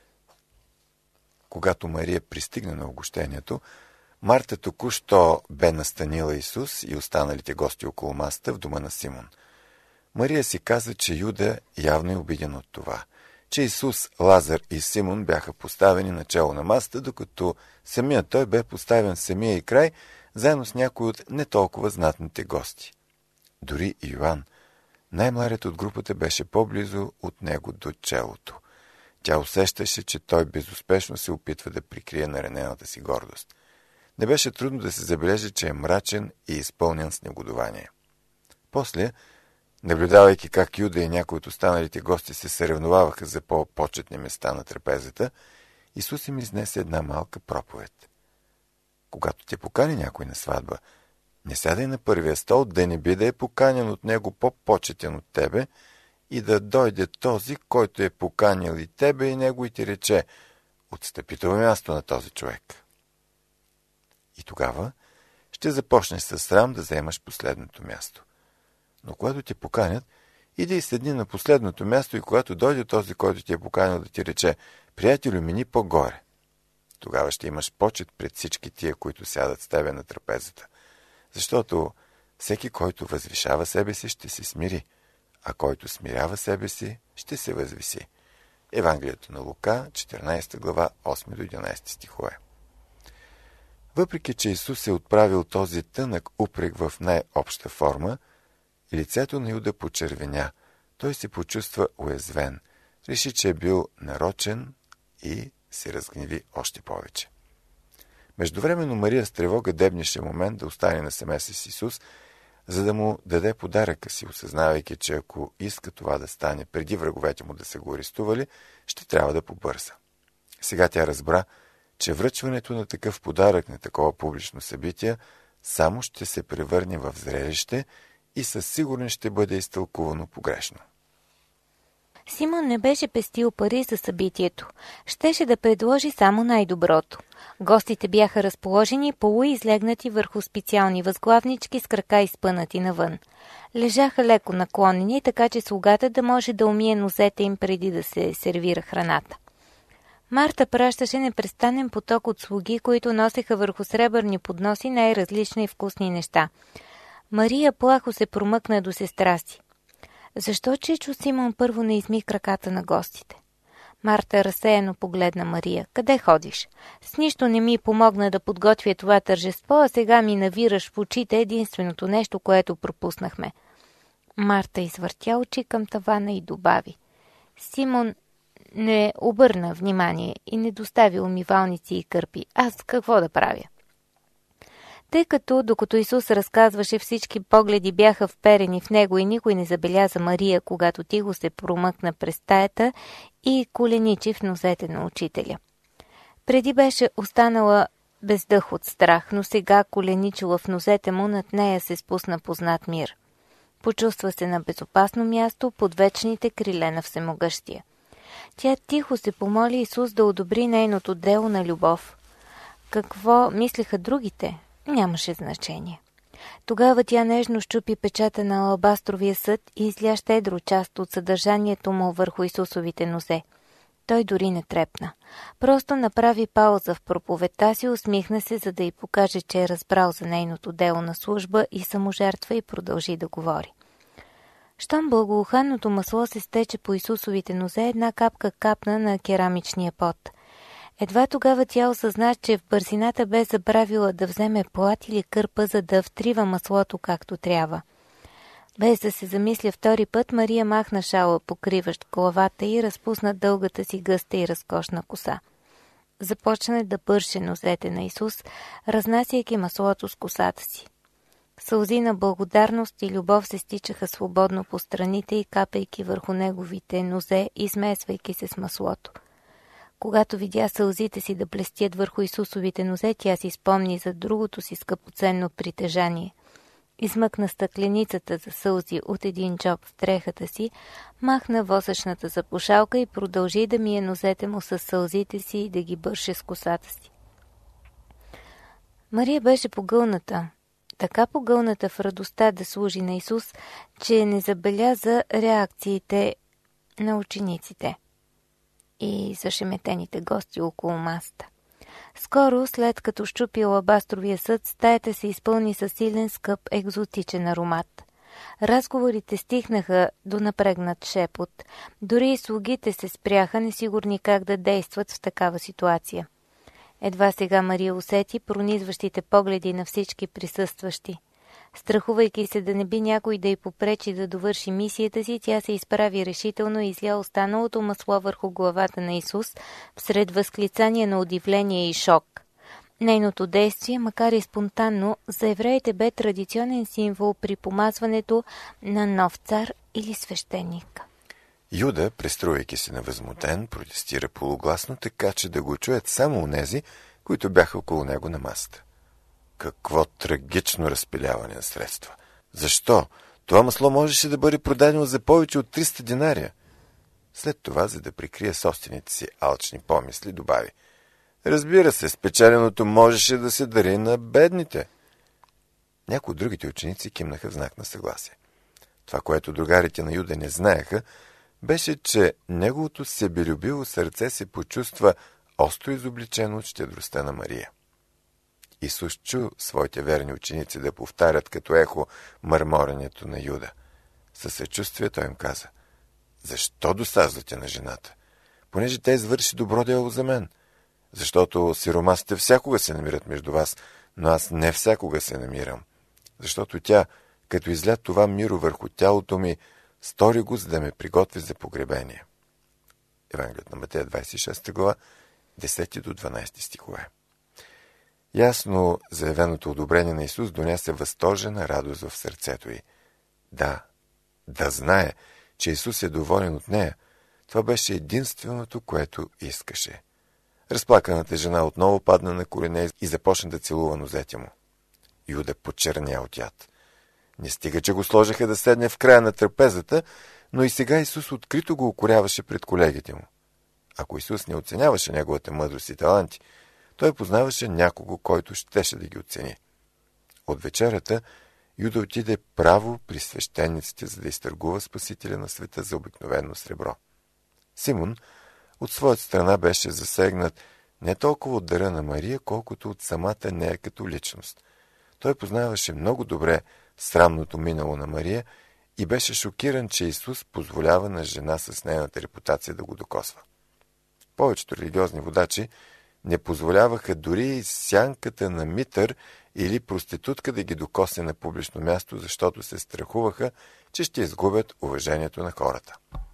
[SPEAKER 1] Когато Мария пристигна на огощението, Марта току-що бе настанила Исус и останалите гости около масата в дома на Симон. Мария си каза, че Юда явно е обиден от това, че Исус, Лазар и Симон бяха поставени начело на масата, докато самият той бе поставен в самия и край, заедно с някои от не толкова знатните гости. Дори и Йоан, най-младият от групата, беше по-близо от него до челото. Тя усещаше, че той безуспешно се опитва да прикрие наранената си гордост. Не беше трудно да се забележи, че е мрачен и изпълнен с негодование. После, наблюдавайки как Юда и някои от останалите гости се съревноваваха за по-почетни места на трапезата, Исус им изнесе една малка проповед. Когато те покани някой на сватба, не сядай на първия стол, да не би да е поканен от него по-почетен от тебе и да дойде този, който е поканил и тебе и него и ти рече: отстъпи това място на този човек. И тогава ще започнеш със срам да заемаш последното място. Но когато те поканят, иди и седни на последното място и когато дойде този, който ти е поканил да ти рече: приятелю, мини по-горе, тогава ще имаш почет пред всички тия, които сядат с тебе на трапезата. Защото всеки, който възвишава себе си, ще се смири, а който смирява себе си, ще се възвиси. Евангелието на Лука, 14 глава, 8 до 11 стихове. Въпреки че Исус е отправил този тънък упрек в най-обща форма, лицето на Юда почервеня. Той се почувства уязвен, реши, че е бил нарочен и се разгневи още повече. Междувременно Мария с тревога дебнеше момент да остане насаме с Исус, за да му даде подаръка си, осъзнавайки, че ако иска това да стане преди враговете му да са го арестували, ще трябва да побърза. Сега тя разбра, че връчването на такъв подарък на такова публично събитие само ще се превърне в зрелище и със сигурност ще бъде изтълкувано погрешно.
[SPEAKER 2] Симон не беше пестил пари за събитието. Щеше да предложи само най-доброто. Гостите бяха разположени полуизлегнати върху специални възглавнички с крака изпънати навън. Лежаха леко наклонени, така че слугата да може да умие нозете им преди да се сервира храната. Марта пращаше непрестанен поток от слуги, които носеха върху сребърни подноси най-различни и вкусни неща. Мария плахо се промъкна до сестра си. Защо чичо Симон първо не изми краката на гостите? Марта разсеяно погледна Мария. Къде ходиш? С нищо не ми помогна да подготвя това тържество, а сега ми навираш в очите единственото нещо, което пропуснахме. Марта извъртя очи към тавана и добави. Симон не обърна внимание и не достави умивалници и кърпи. Аз какво да правя? Тъй като, докато Исус разказваше, всички погледи бяха вперени в него и никой не забеляза Мария, когато тихо се промъкна през стаята и коленичи в нозете на учителя. Преди беше останала без дъх от страх, но сега коленичила в нозете му, над нея се спусна познат мир. Почувства се на безопасно място под вечните криле на Всемогъщия. Тя тихо се помоли Исус да одобри нейното дело на любов. Какво мислеха другите? Нямаше значение. Тогава тя нежно щупи печата на алабастровия съд и изля щедро част от съдържанието му върху Исусовите нозе. Той дори не трепна. Просто направи пауза в проповедта си, усмихна се, за да й покаже, че е разбрал за нейното дело на служба и саможертва и продължи да говори. Щом благоуханното масло се стече по Исусовите нозе, една капка капна на керамичния пот. Едва тогава тя осъзна, че в бързината бе забравила да вземе плат или кърпа, за да втрива маслото както трябва. Без да се замисля втори път, Мария махна шала, покриващ главата и разпусна дългата си гъста и разкошна коса. Започна да бърше нозете на Исус, разнасяйки маслото с косата си. Сълзи на благодарност и любов се стичаха свободно по страните и капейки върху неговите нозе, измесвайки се с маслото. Когато видя сълзите си да блестят върху Исусовите нозе, тя си спомни за другото си скъпоценно притежание. Измъкна стъкленицата за сълзи от един джоб в дрехата си, махна восъчната запушалка и продължи да мие нозете му с сълзите си и да ги бърше с косата си. Мария беше погълната, така погълната в радостта да служи на Исус, че не забеляза реакциите на учениците и зашеметените гости около масата. Скоро, след като щупи алабастровия съд, стаята се изпълни със силен, скъп, екзотичен аромат. Разговорите стихнаха до напрегнат шепот. Дори и слугите се спряха, несигурни как да действат в такава ситуация. Едва сега Мария усети пронизващите погледи на всички присъстващи. Страхувайки се да не би някой да й попречи да довърши мисията си, тя се изправи решително и изля останалото масло върху главата на Исус, всред възклицания на удивление и шок. Нейното действие, макар и спонтанно, за евреите бе традиционен символ при помазването на нов цар или свещеник.
[SPEAKER 1] Юда, преструвайки се на възмутен, протестира полугласно, така че да го чуят само онези, които бяха около него на масата. Какво трагично разпиляване на средства! Защо? Това масло можеше да бъде продадено за повече от 300 динария. След това, за да прикрие собствените си алчни помисли, добави: разбира се, спечеленото можеше да се дари на бедните. Някои от другите ученици кимнаха в знак на съгласие. Това, което другарите на Юда не знаеха, беше, че неговото себелюбиво сърце се почувства остро изобличено от щедростта на Мария. Исус чу своите верни ученици да повтарят като ехо мърморенето на Юда. Със съчувствие той им каза: защо досаждате на жената? Понеже тя извърши добро дело за мен. Защото сиромасите всякога се намират между вас, но аз не всякога се намирам. Защото тя, като изля това миро върху тялото ми, стори го, за да ме приготви за погребение. Евангелието на Матея, 26 глава, 10 до 12 стихове. Ясно заявеното одобрение на Исус донесе възторжена радост в сърцето й. Да знае, че Исус е доволен от нея, това беше единственото, което искаше. Разплаканата жена отново падна на колене и започна да целува нозете му. Юда почерня от яд. Не стига, че го сложиха да седне в края на трапезата, но и сега Исус открито го укоряваше пред колегите му. Ако Исус не оценяваше неговата мъдрост и таланти, той познаваше някого, който щеше да ги оцени. От вечерята Юда отиде право при свещениците, за да изтъргува Спасителя на света за обикновено сребро. Симон от своята страна беше засегнат не толкова от дара на Мария, колкото от самата нея като личност. Той познаваше много добре срамното минало на Мария и беше шокиран, че Исус позволява на жена с нейната репутация да го докосва. Повечето религиозни водачи не позволяваха дори и сянката на митър или проститутка да ги докосне на публично място, защото се страхуваха, че ще изгубят уважението на хората.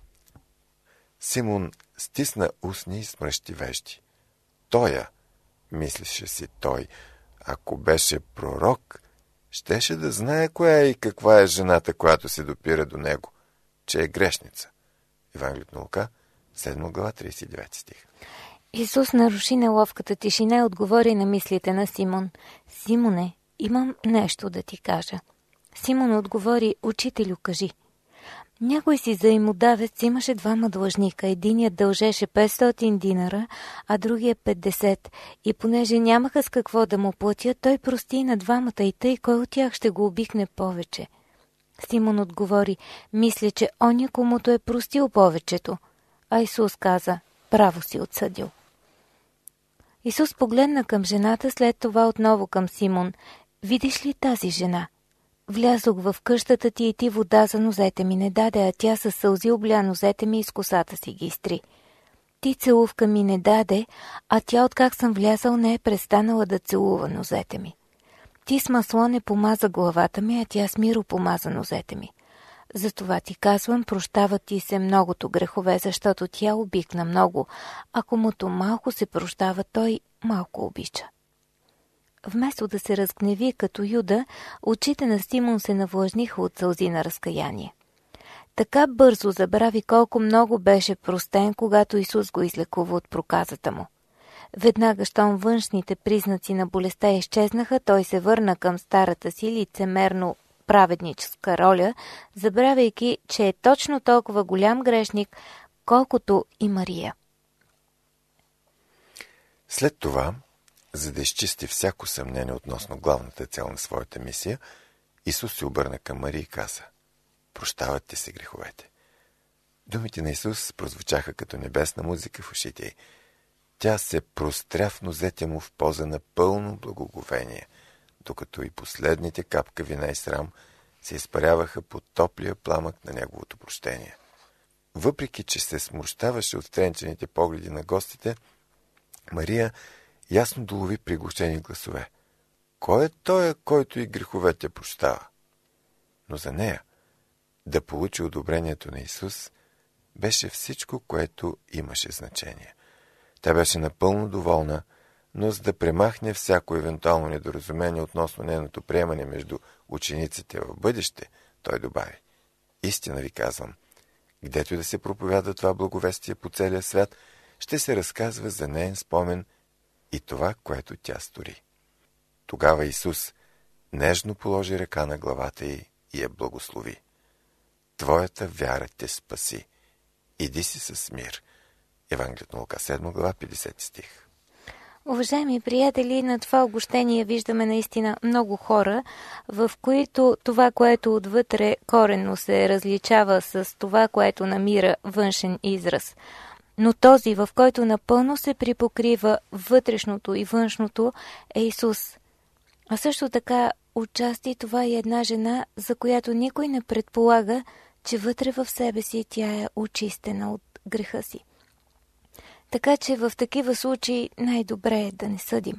[SPEAKER 1] Симон стисна устни и смръщи вежди. Тоя, мислеше си той, ако беше пророк, щеше да знае коя и каква е жената, която се допира до него, че е грешница. Евангелието на Лука, 7 глава, 39 стих.
[SPEAKER 2] Исус наруши неловката тишина и отговори на мислите на Симон. Симоне, имам нещо да ти кажа. Симон отговори: учителю, кажи. Някой си заимодавец имаше двама длъжника. Единият дължеше 500 динара, а другия 50. И понеже нямаха с какво да му платят, той прости на двамата и тъй кой от тях ще го обикне повече. Симон отговори: мисля, че оня, комуто е простил повечето. А Исус каза: право си отсъдил. Исус погледна към жената, след това отново към Симон. Видиш ли тази жена? Влязох в къщата ти и ти вода за нозете ми не даде, а тя със сълзи обля нозете ми и с косата си ги изтри. Ти целувка ми не даде, а тя откак съм влязал не е престанала да целува нозете ми. Ти с масло не помаза главата ми, а тя с миро помаза нозете ми. Затова ти казвам, прощават ти се многото грехове, защото тя обикна много, а комуто малко се прощава, той малко обича. Вместо да се разгневи като Юда, очите на Симон се навлажниха от сълзи на разкаяние. Така бързо забрави колко много беше простен, когато Исус го излекува от проказата му. Веднага, щом външните признаци на болестта изчезнаха, той се върна към старата си лицемерно праведническа роля, забравяйки, че е точно толкова голям грешник, колкото и Мария.
[SPEAKER 1] След това, за да изчисти всяко съмнение относно главната цел на своята мисия, Исус се обърна към Мария и каза: прощават ти се греховете. Думите на Исус прозвучаха като небесна музика в ушите й. Тя се простря в нозете му в поза на пълно благоговение, докато и последните капка вина и срам се изпаряваха под топлия пламък на неговото прощение. Въпреки че се смущаваше от стренчените погледи на гостите, Мария ясно долови приглушени гласове. Кой е той, който и греховете прощава? Но за нея да получи одобрението на Исус беше всичко, което имаше значение. Тя беше напълно доволна, но за да премахне всяко евентуално недоразумение относно нейното приемане между учениците в бъдеще, той добави: истина ви казвам, гдето и да се проповяда това благовестие по целия свят, ще се разказва за неин спомен и това, което тя стори. Тогава Исус нежно положи ръка на главата й и я благослови. Твоята вяра те спаси. Иди си с мир. Евангелието на Лука, 7 глава, 50 стих.
[SPEAKER 2] Уважаеми приятели, на това огощение виждаме наистина много хора, в които това, което отвътре коренно се различава с това, което намира външен израз. Но този, в който напълно се припокрива вътрешното и външното, е Исус. А също така, отчасти това е една жена, за която никой не предполага, че вътре в себе си тя е очистена от греха си. Така че в такива случаи най-добре е да не съдим.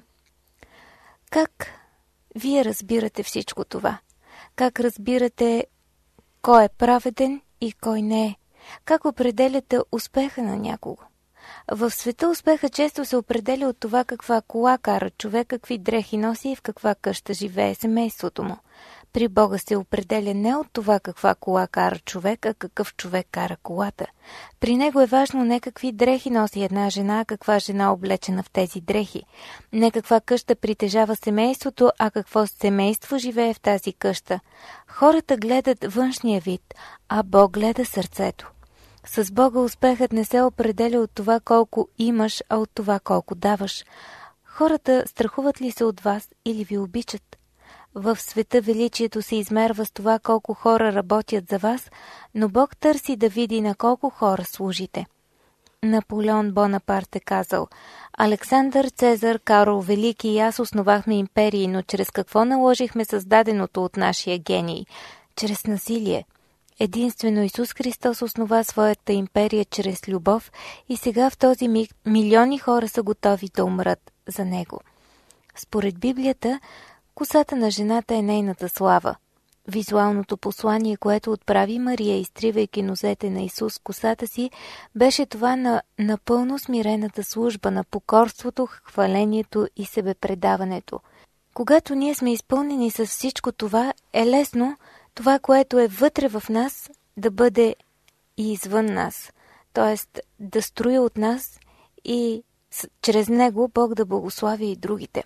[SPEAKER 2] Как вие разбирате всичко това? Как разбирате кой е праведен и кой не е? Как определяте успеха на някого? В света успеха често се определя от това каква кола кара човек, какви дрехи носи и в каква къща живее семейството му. При Бога се определя не от това каква кола кара човек, а какъв човек кара колата. При него е важно не какви дрехи носи една жена, а каква жена облечена в тези дрехи. Не каква къща притежава семейството, а какво семейство живее в тази къща. Хората гледат външния вид, а Бог гледа сърцето. С Бога успехът не се определя от това колко имаш, а от това колко даваш. Хората страхуват ли се от вас или ви обичат? В света величието се измерва с това колко хора работят за вас, но Бог търси да види на колко хора служите. Наполеон Бонапарт е казал: Александър, Цезар, Карл Велики и аз основахме империи, но чрез какво наложихме създаденото от нашия гений? Чрез насилие. Единствено Исус Христос основа своята империя чрез любов и сега в този миг милиони хора са готови да умрат за Него. Според Библията, косата на жената е нейната слава. Визуалното послание, което отправи Мария, изтривайки нозете на Исус косата си, беше това на напълно смирената служба, на покорството, хвалението и себепредаването. Когато ние сме изпълнени с всичко това, е лесно това, което е вътре в нас, да бъде и извън нас, т.е. да струи от нас и чрез него Бог да благослави и другите.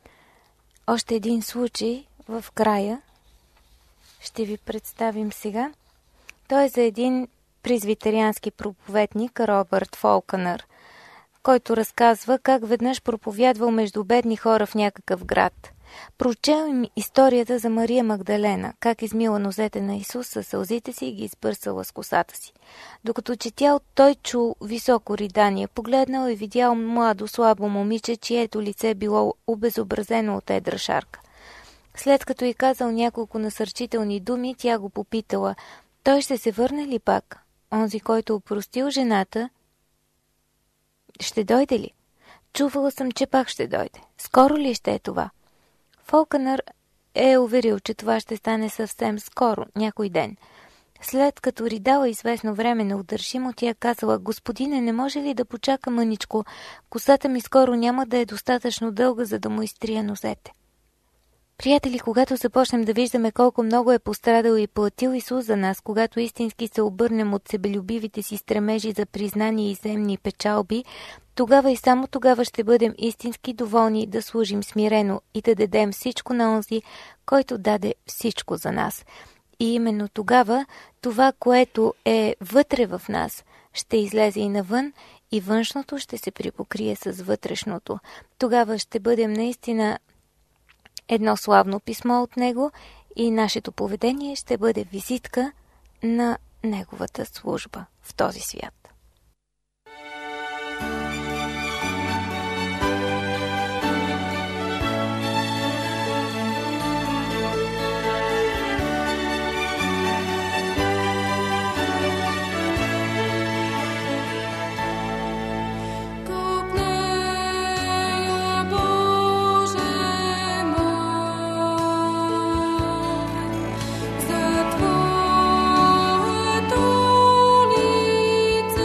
[SPEAKER 2] Още един случай в края ще ви представим сега. Той е за един презвитериански проповедник, Робърт Фолкънър, който разказва как веднъж проповядвал между бедни хора в някакъв град. Прочел им историята за Мария Магдалена, как измила нозете на Исус със сълзите си и ги избърсала с косата си. Докато четял, той чул високо ридание, погледнал и видял младо, слабо момиче, чието лице било обезобразено от едра шарка. След като й казал няколко насърчителни думи, тя го попитала: той ще се върне ли пак? Онзи, който опростил жената, ще дойде ли? Чувала съм, че пак ще дойде. Скоро ли ще е това? Фолкънър е уверил, че това ще стане съвсем скоро, някой ден. След като ридала известно време неудържимо, тя казала: господине, не може ли да почака мъничко? Косата ми скоро няма да е достатъчно дълга, за да му изтрия нозете. Приятели, когато започнем да виждаме колко много е пострадал и платил Исус за нас, когато истински се обърнем от себелюбивите си стремежи за признание и земни печалби, тогава и само тогава ще бъдем истински доволни да служим смирено и да дадем всичко на онзи, който даде всичко за нас. И именно тогава това, което е вътре в нас, ще излезе и навън, и външното ще се припокрие с вътрешното. Тогава ще бъдем наистина едно славно писмо от Него и нашето поведение ще бъде визитка на Неговата служба в този свят.
[SPEAKER 7] Твоето лице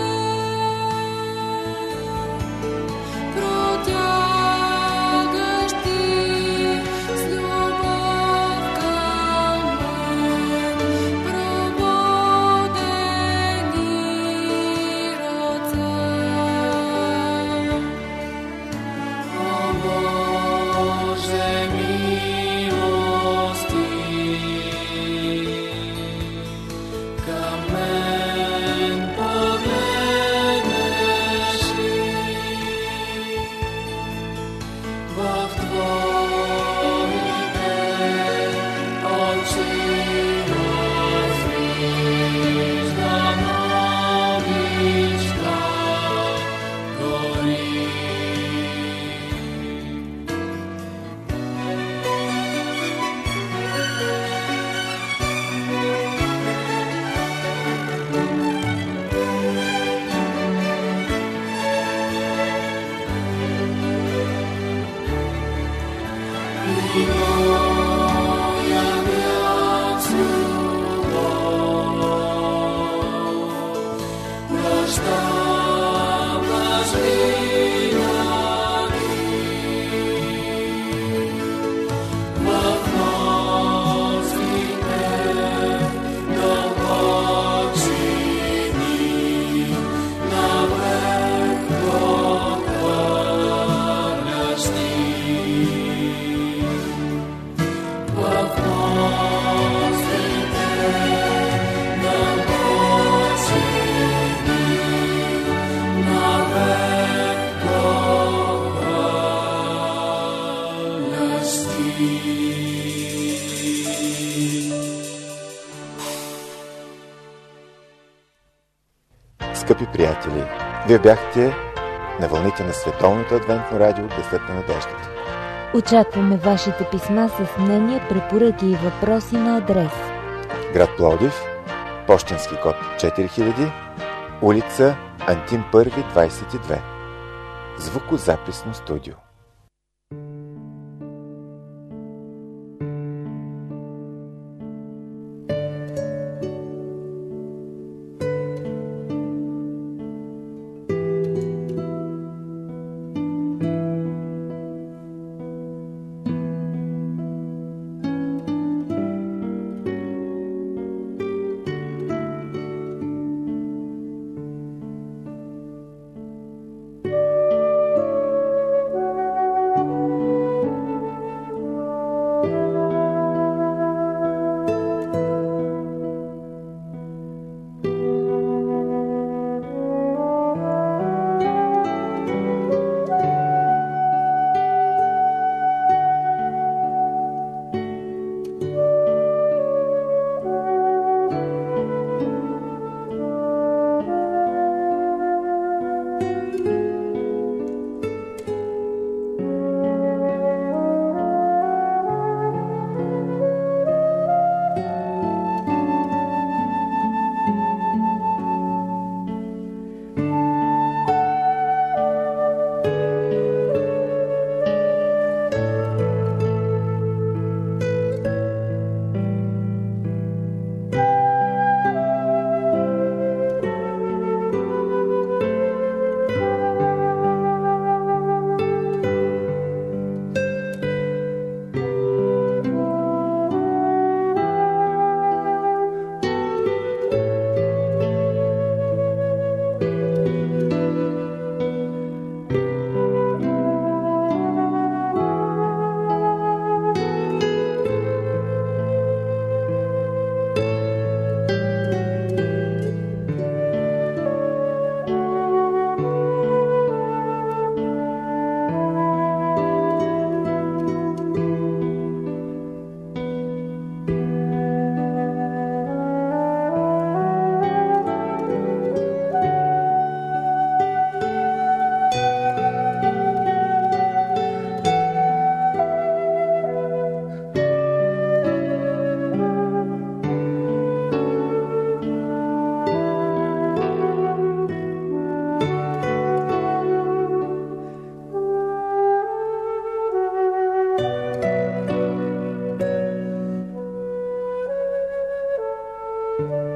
[SPEAKER 1] Скъпи приятели, вие бяхте на вълните на Световното адвентно радио Гласът на надеждата.
[SPEAKER 2] Очакваме вашите писма с мнения, препоръки и въпроси на адрес:
[SPEAKER 1] град Пловдив, пощенски код 4000, улица Антим Първи, 22. Звукозаписно студио.
[SPEAKER 2] Thank you.